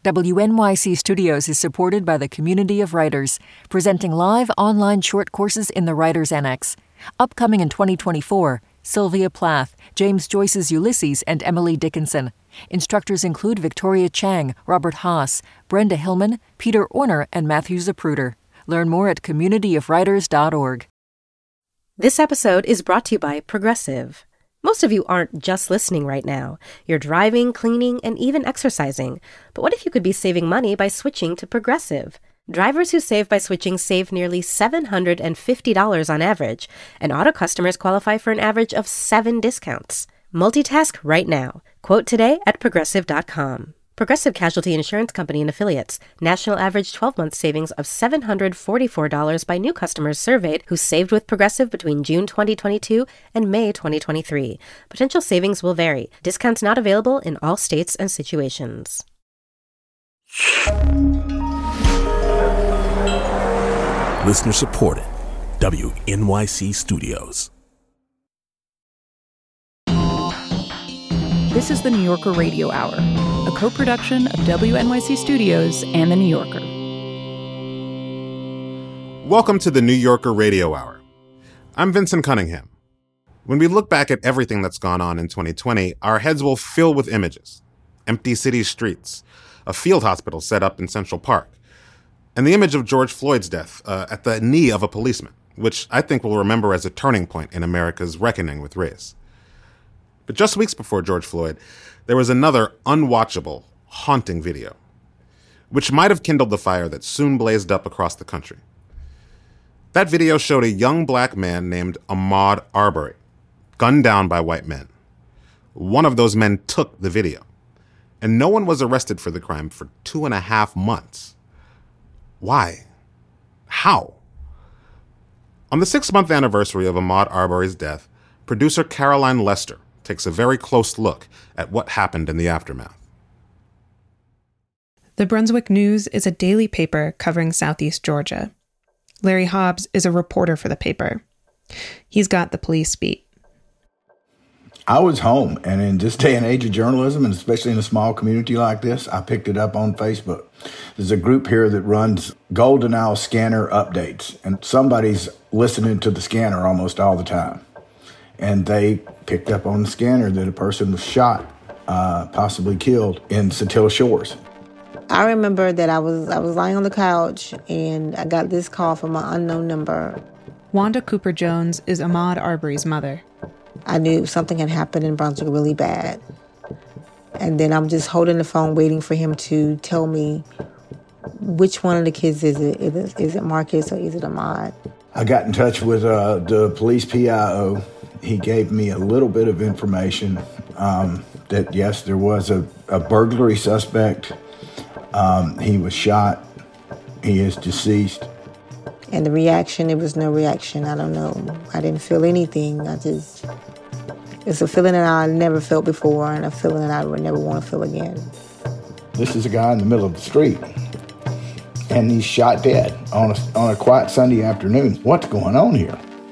WNYC Studios is supported by the Community of Writers, presenting live online short courses in the Writers Annex. Upcoming in 2024, Sylvia Plath, James Joyce's Ulysses, and Emily Dickinson. Instructors include Victoria Chang, Robert Haas, Brenda Hillman, Peter Orner, and Matthew Zapruder. Learn more at communityofwriters.org. This episode is brought to you by Progressive. Most of you aren't just listening right now. You're driving, cleaning, and even exercising. But what if you could be saving money by switching to Progressive? Drivers who save by switching save nearly $750 on average, and auto customers qualify for an average of 7 discounts. Multitask right now. Quote today at Progressive.com. Progressive Casualty Insurance Company and Affiliates. National average 12-month savings of $744 by new customers surveyed who saved with Progressive between June 2022 and May 2023. Potential savings will vary. Discounts not available in all states and situations. Listener supported. WNYC Studios. This is the New Yorker Radio Hour, a co-production of WNYC Studios and The New Yorker. Welcome to the New Yorker Radio Hour. I'm Vincent Cunningham. When we look back at everything that's gone on in 2020, our heads will fill with images. Empty city streets, a field hospital set up in Central Park, and the image of George Floyd's death at the knee of a policeman, which I think we'll remember as a turning point in America's reckoning with race. But just weeks before George Floyd, there was another unwatchable, haunting video, which might have kindled the fire that soon blazed up across the country. That video showed a young black man named Ahmaud Arbery, gunned down by white men. One of those men took the video, and no one was arrested for the crime for 2.5 months. Why? How? On the 6-month anniversary of Ahmaud Arbery's death, producer Caroline Lester takes a very close look at what happened in the aftermath. The Brunswick News is a daily paper covering Southeast Georgia. Larry Hobbs is a reporter for the paper. He's got the police beat. I was home, and in this day and age of journalism, and especially in a small community like this, I picked it up on Facebook. There's a group here that runs Golden Owl scanner updates, and somebody's listening to the scanner almost all the time. And they picked up on the scanner that a person was shot, possibly killed in Satilla Shores. I remember that I was lying on the couch and I got this call from an unknown number. Wanda Cooper Jones is Ahmaud Arbery's mother. I knew something had happened in Brunswick really bad. And then I'm just holding the phone waiting for him to tell me which one of the kids is it. Is it Marcus or is it Ahmaud? I got in touch with the police PIO. He gave me a little bit of information that, yes, there was a burglary suspect. He was shot. He is deceased. And the reaction, it was no reaction. I don't know. I didn't feel anything. It's a feeling that I never felt before and a feeling that I would never want to feel again. This is a guy in the middle of the street, and he's shot dead on a quiet Sunday afternoon. What's going on here?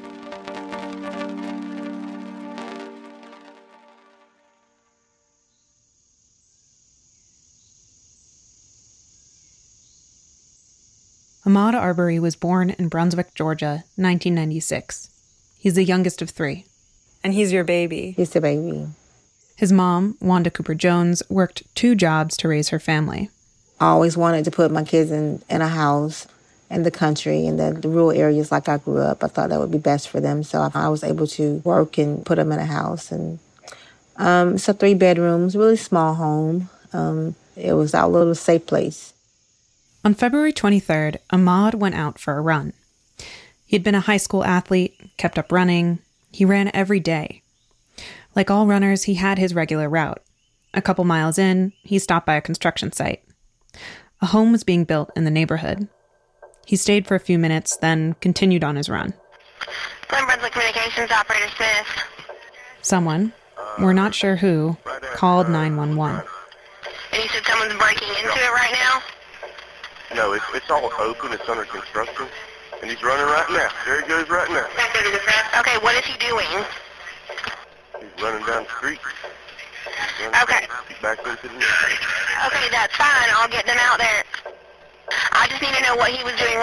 Ahmaud Arbery was born in Brunswick, Georgia, 1996. He's the youngest of 3. And he's your baby. He's the baby. His mom, Wanda Cooper Jones, worked 2 jobs to raise her family. I always wanted to put my kids in a house in the country, in the rural areas like I grew up. I thought that would be best for them. So I was able to work and put them in a house. And it's a 3 bedrooms, really small home. It was our little safe place. On February 23rd, Ahmaud went out for a run. He'd been a high school athlete, kept up running. He ran every day. Like all runners, he had his regular route. A couple miles in, he stopped by a construction site. A home was being built in the neighborhood. He stayed for a few minutes, then continued on his run. Brunswick Communications, Operator Smith. Someone, we're not sure who, called 911. And you said someone's breaking into it right now? No, it's all open. It's under construction. And he's running right now. There he goes right now. Okay, what is he doing? He's running down the street. Okay. Back into the Okay, that's fine. I'll get them out there. I just need to know what he was doing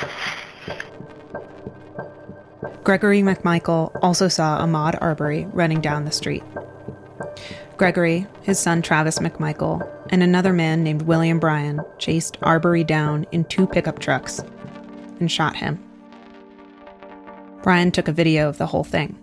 wrong. Gregory McMichael also saw Ahmaud Arbery running down the street. Gregory, his son Travis McMichael, and another man named William Bryan chased Arbery down in 2 pickup trucks and shot him. Bryan took a video of the whole thing.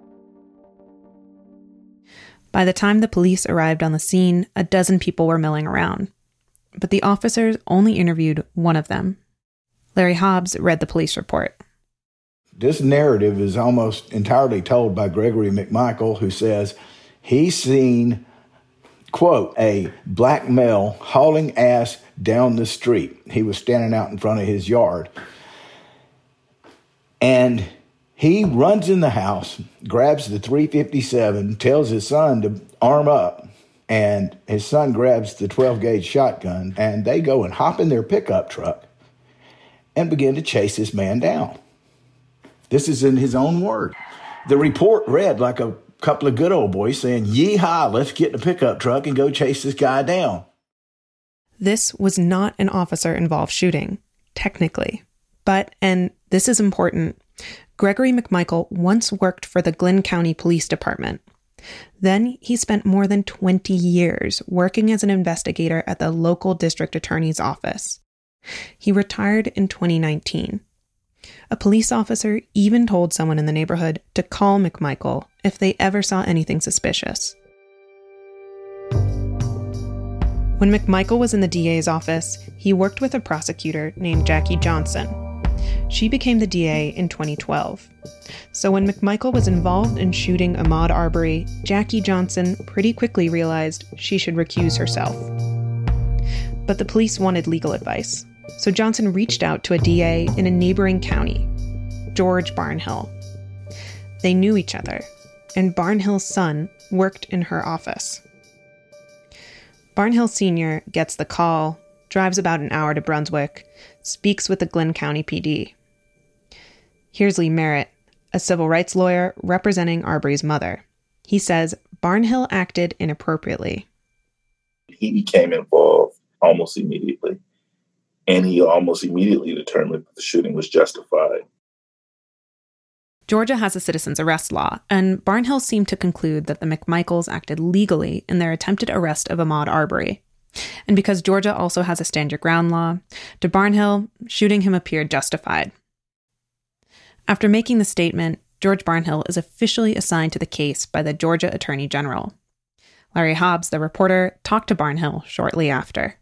By the time the police arrived on the scene, a dozen people were milling around. But the officers only interviewed one of them. Larry Hobbs read the police report. This narrative is almost entirely told by Gregory McMichael, who says he's seen, quote, a black male hauling ass down the street. He was standing out in front of his yard. And he runs in the house, grabs the .357, tells his son to arm up, and his son grabs the 12-gauge shotgun, and they go and hop in their pickup truck and begin to chase this man down. This is in his own word. The report read like a couple of good old boys saying, "Yee-haw, let's get in a pickup truck and go chase this guy down." This was not an officer-involved shooting, technically. But, and this is important, Gregory McMichael once worked for the Glynn County Police Department. Then he spent more than 20 years working as an investigator at the local district attorney's office. He retired in 2019. A police officer even told someone in the neighborhood to call McMichael if they ever saw anything suspicious. When McMichael was in the DA's office, he worked with a prosecutor named Jackie Johnson. She became the DA in 2012. So when McMichael was involved in shooting Ahmaud Arbery, Jackie Johnson pretty quickly realized she should recuse herself. But the police wanted legal advice, so Johnson reached out to a DA in a neighboring county, George Barnhill. They knew each other, and Barnhill's son worked in her office. Barnhill Sr. gets the call, drives about an hour to Brunswick, speaks with the Glynn County PD. Here's Lee Merritt, a civil rights lawyer representing Arbery's mother. He says Barnhill acted inappropriately. He became involved almost immediately, and he almost immediately determined that the shooting was justified. Georgia has a citizen's arrest law, and Barnhill seemed to conclude that the McMichaels acted legally in their attempted arrest of Ahmaud Arbery. And because Georgia also has a stand your ground law, to Barnhill, shooting him appeared justified. After making the statement, George Barnhill is officially assigned to the case by the Georgia Attorney General. Larry Hobbs, the reporter, talked to Barnhill shortly after.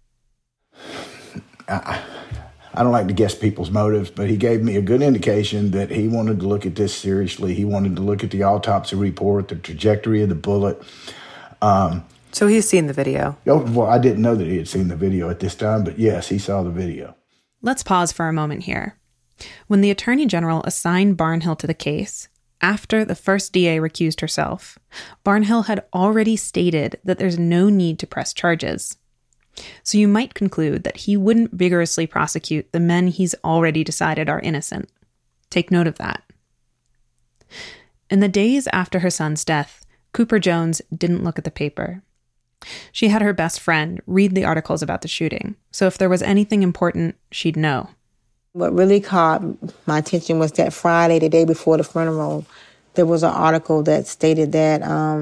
I don't like to guess people's motives, but he gave me a good indication that he wanted to look at this seriously. He wanted to look at the autopsy report, the trajectory of the bullet. So he's seen the video? Oh, well, I didn't know that he had seen the video at this time, but yes, he saw the video. Let's pause for a moment here. When the Attorney General assigned Barnhill to the case, after the first DA recused herself, Barnhill had already stated that there's no need to press charges. So you might conclude that he wouldn't vigorously prosecute the men he's already decided are innocent. Take note of that. In the days after her son's death, Cooper Jones didn't look at the paper. She had her best friend read the articles about the shooting, so if there was anything important, she'd know. What really caught my attention was that Friday, the day before the funeral, there was an article that stated that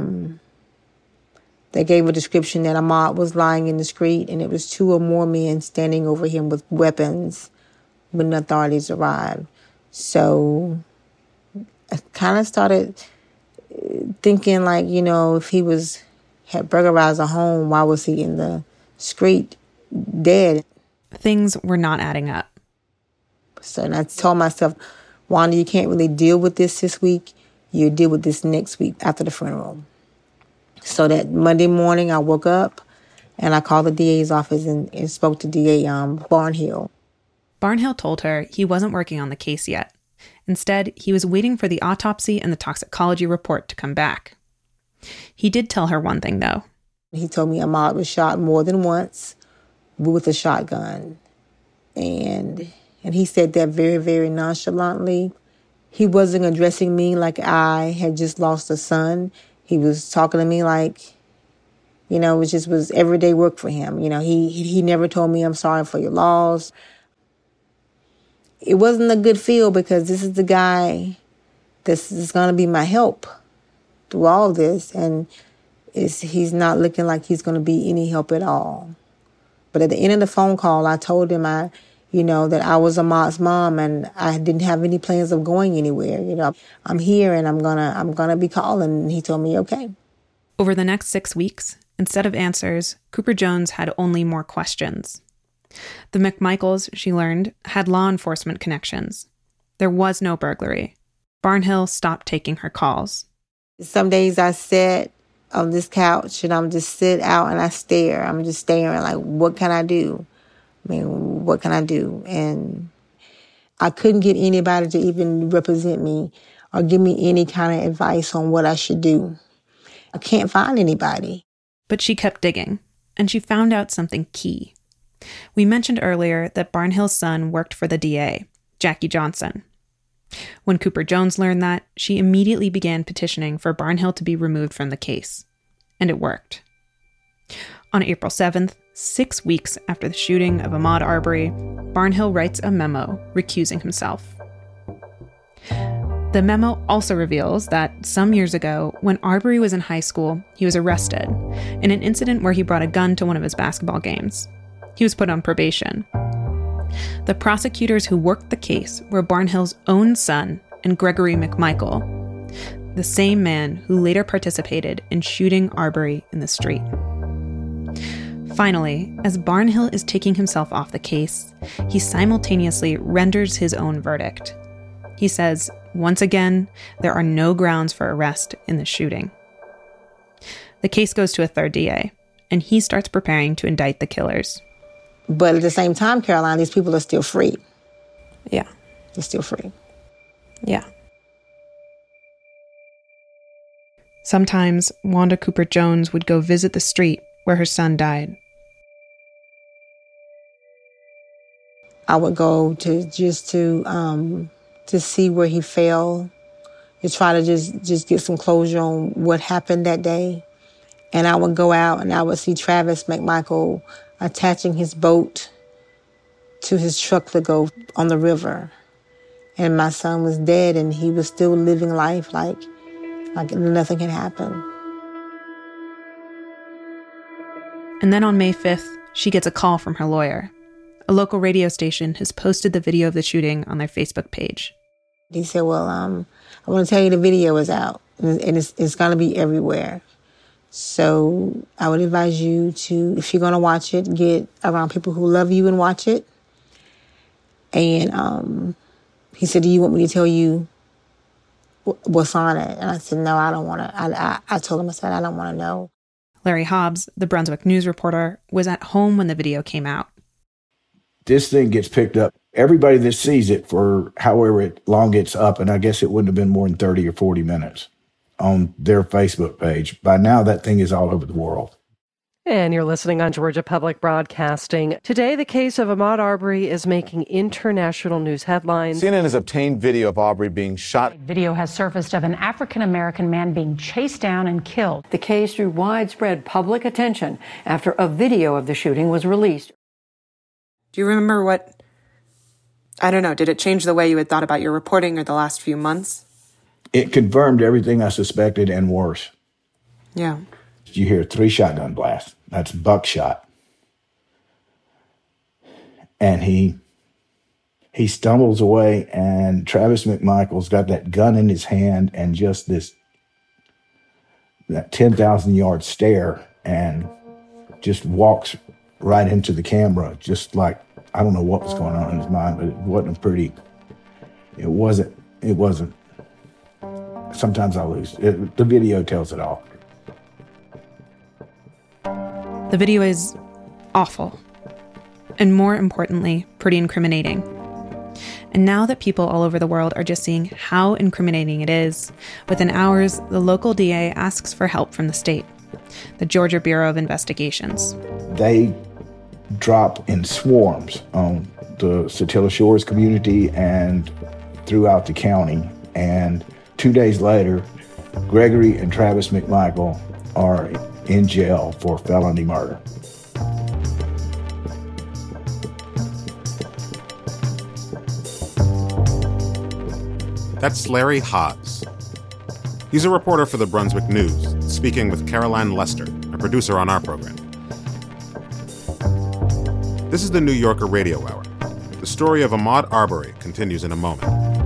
they gave a description that Ahmaud was lying in the street and it was 2 or more men standing over him with weapons when the authorities arrived. So I kind of started thinking like, you know, if he had burglarized a home, why was he in the street dead? Things were not adding up. So and I told myself, Wanda, you can't really deal with this week. You deal with this next week after the funeral. So that Monday morning I woke up and I called the DA's office and spoke to DA Barnhill. Barnhill told her he wasn't working on the case yet. Instead, he was waiting for the autopsy and the toxicology report to come back. He did tell her one thing, though. He told me Ahmaud was shot more than once with a shotgun. And he said that very, very nonchalantly. He wasn't addressing me like I had just lost a son. He was talking to me like You know, it was everyday work for him. You know, he never told me, I'm sorry for your loss. It wasn't a good feel because this is the guy this is going to be my help through all this. And he's not looking like he's going to be any help at all. But at the end of the phone call, I told him that I was Ahmaud's mom and I didn't have any plans of going anywhere. You know, I'm here and I'm gonna be calling. And he told me, okay. Over the next 6 weeks, instead of answers, Cooper Jones had only more questions. The McMichaels, she learned, had law enforcement connections. There was no burglary. Barnhill stopped taking her calls. Some days I sit on this couch and I'm just sit out and I stare. I'm just staring like, what can I do? I mean, what can I do? And I couldn't get anybody to even represent me or give me any kind of advice on what I should do. I can't find anybody. But she kept digging, and she found out something key. We mentioned earlier that Barnhill's son worked for the DA, Jackie Johnson. When Cooper Jones learned that, she immediately began petitioning for Barnhill to be removed from the case. And it worked. On April 7th, 6 weeks after the shooting of Ahmaud Arbery, Barnhill writes a memo recusing himself. The memo also reveals that some years ago, when Arbery was in high school, he was arrested in an incident where he brought a gun to one of his basketball games. He was put on probation. The prosecutors who worked the case were Barnhill's own son and Gregory McMichael, the same man who later participated in shooting Arbery in the street. Finally, as Barnhill is taking himself off the case, he simultaneously renders his own verdict. He says, once again, there are no grounds for arrest in the shooting. The case goes to a third DA, and he starts preparing to indict the killers. But at the same time, Caroline, these people are still free. Yeah. They're still free. Yeah. Sometimes Wanda Cooper Jones would go visit the street where her son died. I would go to see where he fell, to try to just get some closure on what happened that day. And I would go out and I would see Travis McMichael attaching his boat to his truck to go on the river. And my son was dead and he was still living life like nothing had happened. And then on May 5th, she gets a call from her lawyer. A local radio station has posted the video of the shooting on their Facebook page. He said, well, I want to tell you the video is out and it's going to be everywhere. So I would advise you to, if you're going to watch it, get around people who love you and watch it. And he said, do you want me to tell you what's on it? And I said, no, I don't want to. I told him, I said, I don't want to know. Larry Hobbs, the Brunswick News reporter, was at home when the video came out. This thing gets picked up. Everybody that sees it for however long it's up, and I guess it wouldn't have been more than 30 or 40 minutes on their Facebook page. By now, that thing is all over the world. And you're listening on Georgia Public Broadcasting. Today, the case of Ahmaud Arbery is making international news headlines. CNN has obtained video of Arbery being shot. Video has surfaced of an African-American man being chased down and killed. The case drew widespread public attention after a video of the shooting was released. Do you remember did it change the way you had thought about your reporting or the last few months? It confirmed everything I suspected and worse. Yeah. You hear 3 shotgun blasts. That's buckshot. And he stumbles away, and Travis McMichael's got that gun in his hand and just that 10,000-yard stare, and just walks right into the camera, just like, I don't know what was going on in his mind, but it wasn't. Sometimes I lose. The video tells it all. The video is awful. And more importantly, pretty incriminating. And now that people all over the world are just seeing how incriminating it is, within hours, the local DA asks for help from the state, the Georgia Bureau of Investigations. They drop in swarms on the Satilla Shores community and throughout the county. And 2 days later, Gregory and Travis McMichael are in jail for felony murder. That's Larry Haas. He's a reporter for the Brunswick News, speaking with Caroline Lester, a producer on our program. This is the New Yorker Radio Hour. The story of Ahmaud Arbery continues in a moment.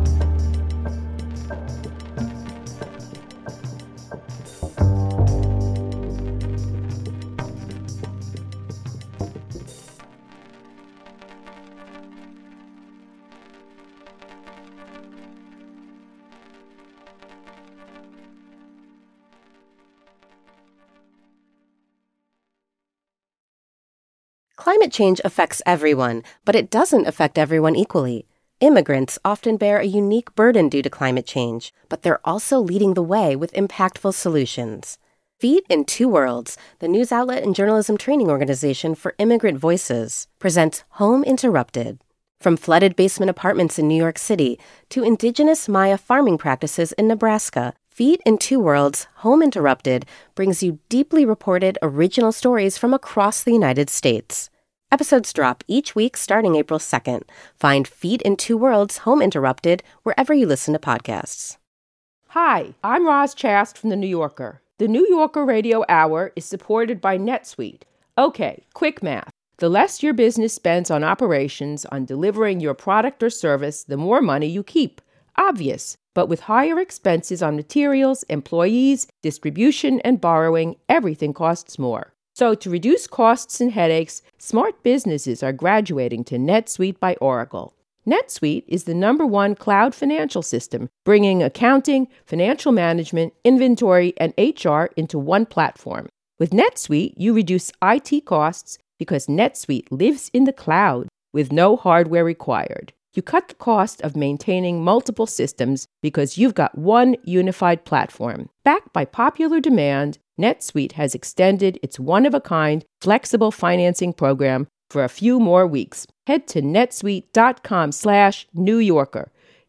Climate change affects everyone, but it doesn't affect everyone equally. Immigrants often bear a unique burden due to climate change, but they're also leading the way with impactful solutions. Feet in Two Worlds, the news outlet and journalism training organization for immigrant voices, presents Home Interrupted. From flooded basement apartments in New York City to indigenous Maya farming practices in Nebraska, Feet in Two Worlds, Home Interrupted brings you deeply reported original stories from across the United States. Episodes drop each week starting April 2nd. Find Feet in Two Worlds, Home Interrupted wherever you listen to podcasts. Hi, I'm Roz Chast from The New Yorker. The New Yorker Radio Hour is supported by NetSuite. Okay, quick math. The less your business spends on operations, on delivering your product or service, the more money you keep. Obvious. But with higher expenses on materials, employees, distribution, and borrowing, everything costs more. So to reduce costs and headaches, smart businesses are graduating to NetSuite by Oracle. NetSuite is the #1 cloud financial system, bringing accounting, financial management, inventory, and HR into one platform. With NetSuite, you reduce IT costs because NetSuite lives in the cloud with no hardware required. You cut the cost of maintaining multiple systems because you've got one unified platform. Backed by popular demand, NetSuite has extended its one-of-a-kind flexible financing program for a few more weeks. Head to netsuite.com/New Yorker.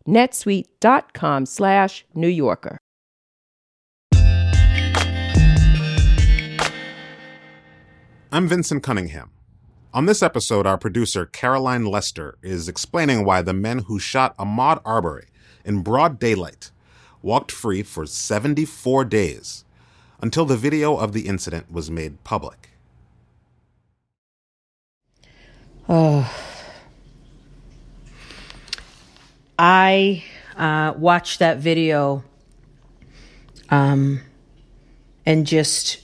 netsuite.com/New Yorker. I'm Vincent Cunningham. On this episode, our producer, Caroline Lester, is explaining why the men who shot Ahmaud Arbery in broad daylight walked free for 74 days until the video of the incident was made public. I watched that video and just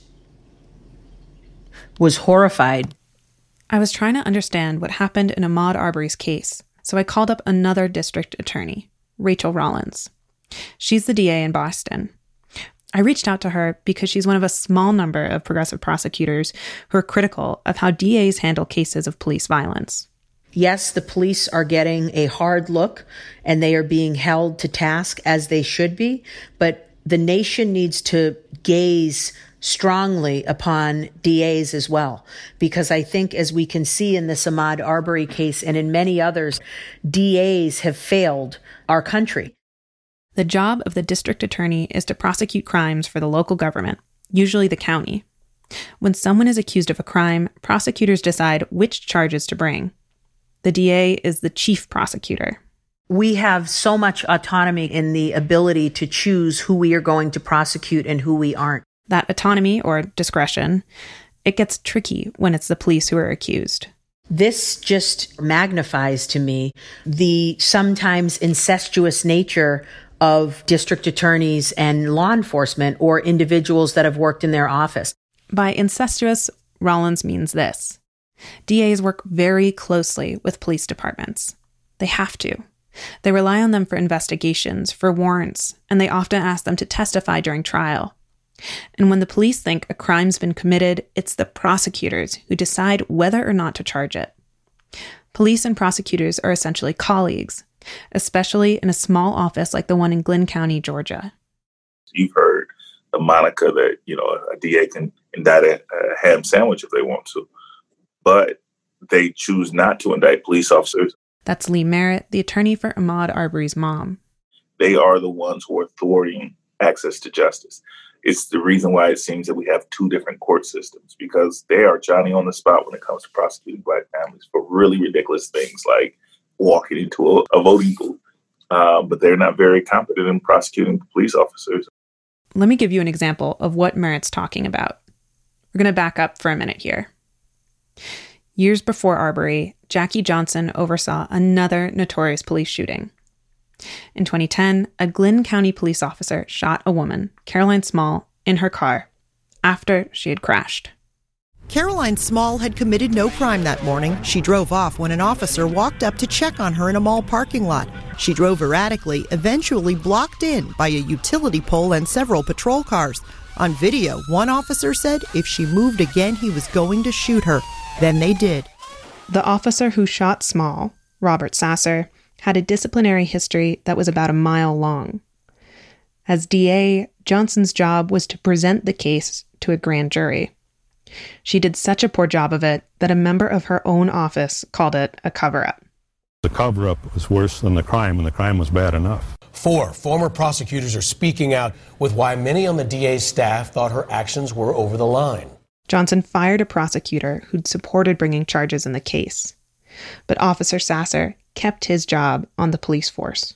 was horrified. I was trying to understand what happened in Ahmaud Arbery's case, so I called up another district attorney, Rachel Rollins. She's the DA in Boston. I reached out to her because she's one of a small number of progressive prosecutors who are critical of how DAs handle cases of police violence. Yes, the police are getting a hard look and they are being held to task as they should be, but the nation needs to gaze strongly upon DAs as well, because I think, as we can see in this Ahmaud Arbery case and in many others, DAs have failed our country. The job of the district attorney is to prosecute crimes for the local government, usually the county. When someone is accused of a crime, prosecutors decide which charges to bring. The DA is the chief prosecutor. We have so much autonomy in the ability to choose who we are going to prosecute and who we aren't. That autonomy, or discretion, it gets tricky when it's the police who are accused. This just magnifies to me the sometimes incestuous nature of district attorneys and law enforcement or individuals that have worked in their office. By incestuous, Rollins means this. DAs work very closely with police departments. They have to. They rely on them for investigations, for warrants, and they often ask them to testify during trial. And when the police think a crime's been committed, it's the prosecutors who decide whether or not to charge it. Police and prosecutors are essentially colleagues, especially in a small office like the one in Glynn County, Georgia. You've heard the moniker that, a DA can indict a ham sandwich if they want to, but they choose not to indict police officers. That's Lee Merritt, the attorney for Ahmaud Arbery's mom. They are the ones who are thwarting access to justice. it's the reason why it seems that we have two different court systems, because they are Johnny on the spot when it comes to prosecuting Black families for really ridiculous things like walking into a voting booth. But they're not very competent in prosecuting police officers. Let me give you an example of what Merritt's talking about. We're going to back up for a minute here. Years before Arbery, Jackie Johnson oversaw another notorious police shooting. In 2010, a Glynn County police officer shot a woman, Caroline Small, in her car after she had crashed. Caroline Small had committed no crime that morning. She drove off when an officer walked up to check on her in a mall parking lot. She drove erratically, eventually blocked in by a utility pole and several patrol cars. On video, one officer said if she moved again, he was going to shoot her. Then they did. The officer who shot Small, Robert Sasser, had a disciplinary history that was about a mile long. As DA, Johnson's job was to present the case to a grand jury. She did such a poor job of it that a member of her own office called it a cover-up. The cover-up was worse than the crime, and the crime was bad enough. 4 former prosecutors are speaking out with why many on the DA's staff thought her actions were over the line. Johnson fired a prosecutor who'd supported bringing charges in the case. But Officer Sasser kept his job on the police force.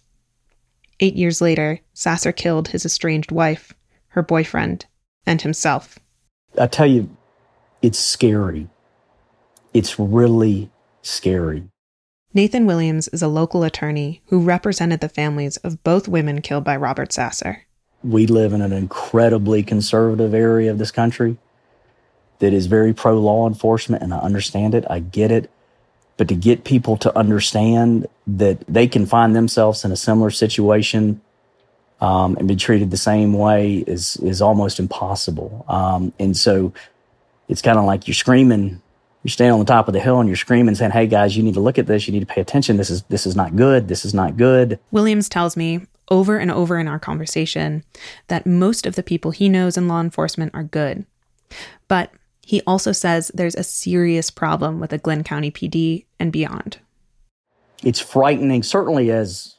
8 years later, Sasser killed his estranged wife, her boyfriend, and himself. I tell you, it's scary. It's really scary. Nathan Williams is a local attorney who represented the families of both women killed by Robert Sasser. We live in an incredibly conservative area of this country that is very pro-law enforcement, and I understand it. I get it. But to get people to understand that they can find themselves in a similar situation and be treated the same way is almost impossible. And so it's kind of like you're screaming, you're standing on the top of the hill and you're screaming, saying, hey guys, you need to look at this. You need to pay attention. This is not good. This is not good. Williams tells me over and over in our conversation that most of the people he knows in law enforcement are good. But he also says there's a serious problem with the Glynn County PD and beyond. It's frightening, certainly as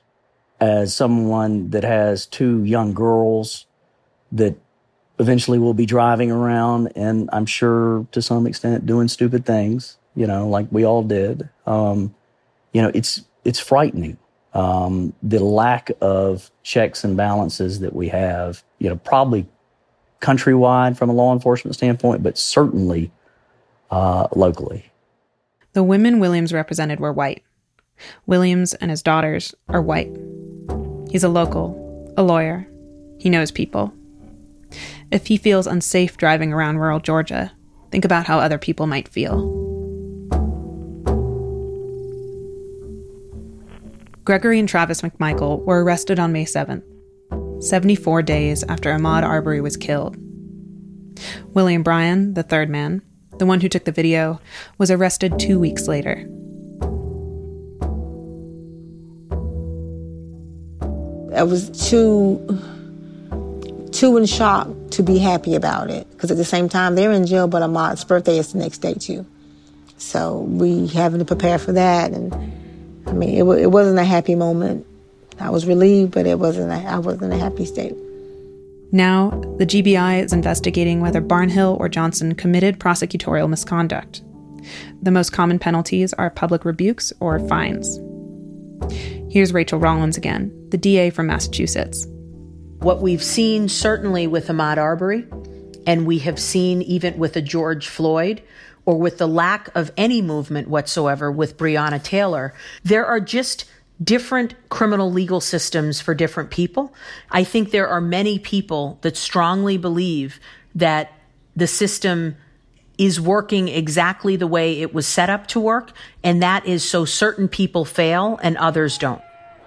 someone that has 2 young girls that eventually will be driving around and I'm sure to some extent doing stupid things, like we all did. It's frightening. The lack of checks and balances that we have, probably countrywide from a law enforcement standpoint, but certainly locally. The women Williams represented were white. Williams and his daughters are white. He's a local, a lawyer. He knows people. If he feels unsafe driving around rural Georgia, think about how other people might feel. Gregory and Travis McMichael were arrested on May 7th, 74 days after Ahmaud Arbery was killed. William Bryan, the third man, the one who took the video, was arrested 2 weeks later. I was too in shock to be happy about it, because at the same time, they're in jail, but Ahmaud's birthday is the next day, too. So we having to prepare for that, and I mean, it wasn't a happy moment. I was relieved, but I wasn't in a happy state. Now, the GBI is investigating whether Barnhill or Johnson committed prosecutorial misconduct. The most common penalties are public rebukes or fines. Here's Rachel Rollins again, the DA from Massachusetts. What we've seen certainly with Ahmaud Arbery, and we have seen even with a George Floyd, or with the lack of any movement whatsoever with Breonna Taylor, there are just different criminal legal systems for different people. I think there are many people that strongly believe that the system is working exactly the way it was set up to work, and that is so certain people fail and others don't.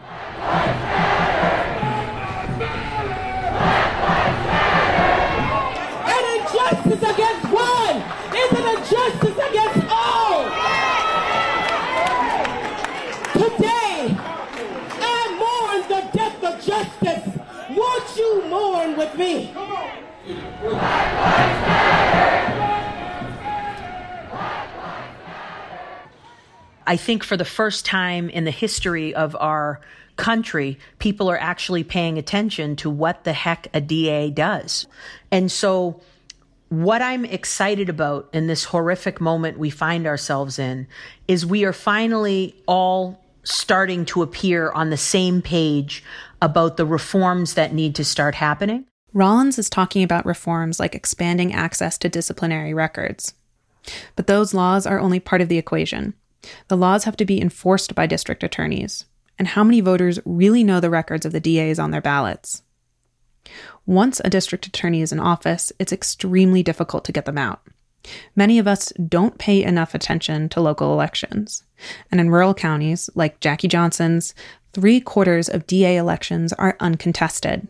An injustice against one is an injustice against all. Today, I mourn the death of justice. Won't you mourn with me? I think for the first time in the history of our country, people are actually paying attention to what the heck a DA does. And so what I'm excited about in this horrific moment we find ourselves in is we are finally all starting to appear on the same page about the reforms that need to start happening. Rollins is talking about reforms like expanding access to disciplinary records. But those laws are only part of the equation. The laws have to be enforced by district attorneys. And how many voters really know the records of the DAs on their ballots? Once a district attorney is in office, it's extremely difficult to get them out. Many of us don't pay enough attention to local elections. And in rural counties, like Jackie Johnson's, 3/4 of DA elections are uncontested.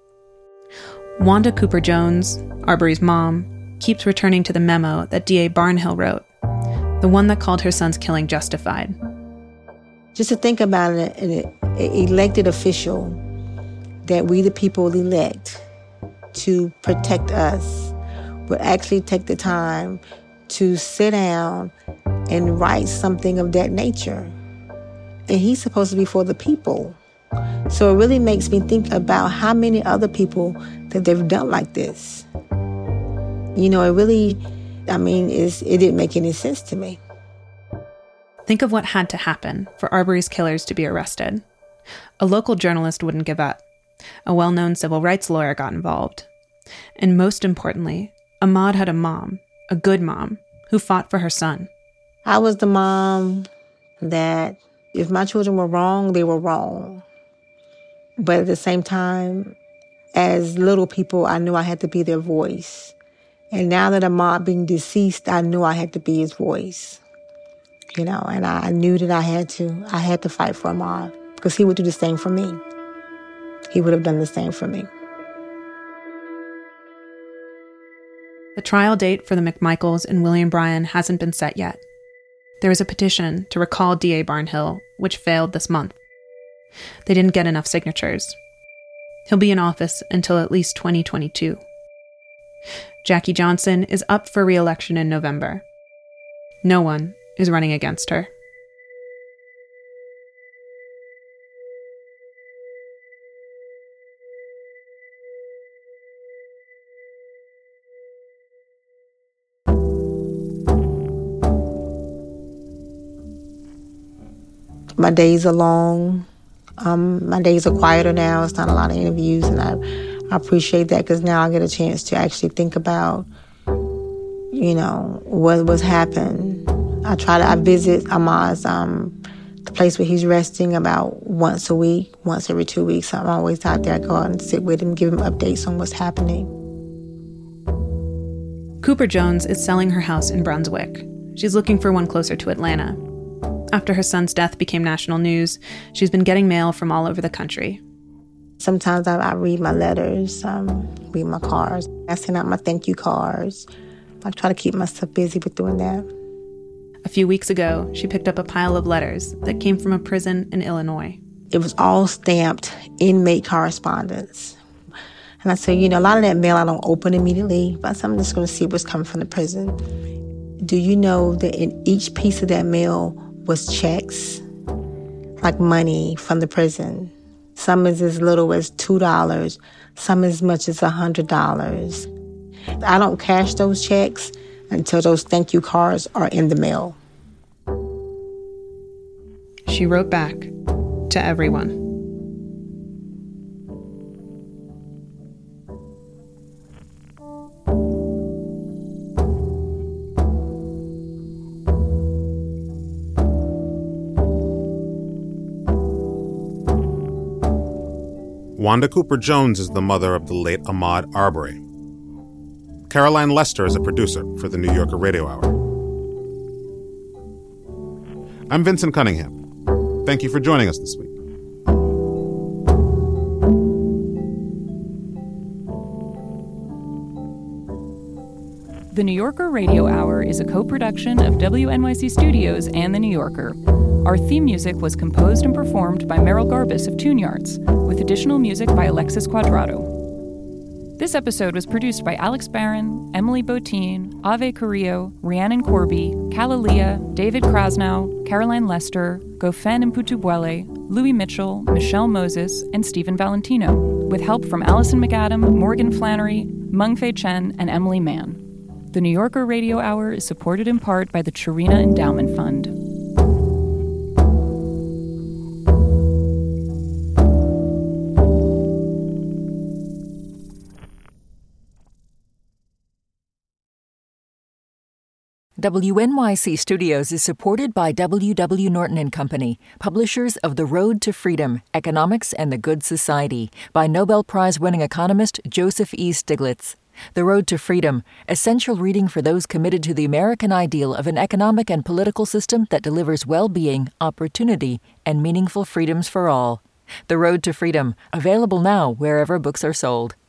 Wanda Cooper Jones, Arbery's mom, keeps returning to the memo that DA Barnhill wrote, the one that called her son's killing justified. Just to think about it, an elected official that we the people elect to protect us would actually take the time to sit down and write something of that nature. And he's supposed to be for the people. So it really makes me think about how many other people that they've done like this. You know, it really, it didn't make any sense to me. Think of what had to happen for Arbery's killers to be arrested. A local journalist wouldn't give up. A well-known civil rights lawyer got involved. And most importantly, Ahmaud had a mom, a good mom, who fought for her son. I was the mom that if my children were wrong, they were wrong. But at the same time, as little people, I knew I had to be their voice. And now that Ahmaud being deceased, I knew I had to be his voice. You know, and I knew that I had to fight for Ahmaud because he would do the same for me. He would have done the same for me. The trial date for the McMichaels and William Bryan hasn't been set yet. There is a petition to recall DA Barnhill, which failed this month. They didn't get enough signatures. He'll be in office until at least 2022. Jackie Johnson is up for re-election in November. No one is running against her. My days are long. My days are quieter now. It's not a lot of interviews, and I appreciate that because now I get a chance to actually think about, you know, what's happened. I visit Ahmaud's the place where he's resting about once a week, once every 2 weeks. I'm always out there. I go out and sit with him, give him updates on what's happening. Cooper Jones is selling her house in Brunswick. She's looking for one closer to Atlanta. After her son's death became national news, she's been getting mail from all over the country. Sometimes I read my letters, read my cards. I send out my thank you cards. I try to keep myself busy with doing that. A few weeks ago, she picked up a pile of letters that came from a prison in Illinois. It was all stamped inmate correspondence. And I said, you know, a lot of that mail I don't open immediately, but I'm just going to see what's coming from the prison. Do you know that in each piece of that mail was checks, like money from the prison? Some is as little as $2, some as much as $100. I don't cash those checks until those thank you cards are in the mail. She wrote back to everyone. Wanda Cooper Jones is the mother of the late Ahmaud Arbery. Caroline Lester is a producer for the New Yorker Radio Hour. I'm Vincent Cunningham. Thank you for joining us this week. The New Yorker Radio Hour is a co-production of WNYC Studios and The New Yorker. Our theme music was composed and performed by Merrill Garbus of Tune Yards, with additional music by Alexis Quadrado. This episode was produced by Alex Barron, Emily Botine, Ave Carrillo, Rhiannon Corby, Kalalia, David Krasnow, Caroline Lester, Gofen Mputubuele, Louis Mitchell, Michelle Moses, and Stephen Valentino, with help from Allison McAdam, Morgan Flannery, Mengfei Chen, and Emily Mann. The New Yorker Radio Hour is supported in part by the Chirina Endowment Fund. WNYC Studios is supported by W.W. Norton & Company, publishers of The Road to Freedom, Economics and the Good Society, by Nobel Prize-winning economist Joseph E. Stiglitz. The Road to Freedom, essential reading for those committed to the American ideal of an economic and political system that delivers well-being, opportunity, and meaningful freedoms for all. The Road to Freedom, available now wherever books are sold.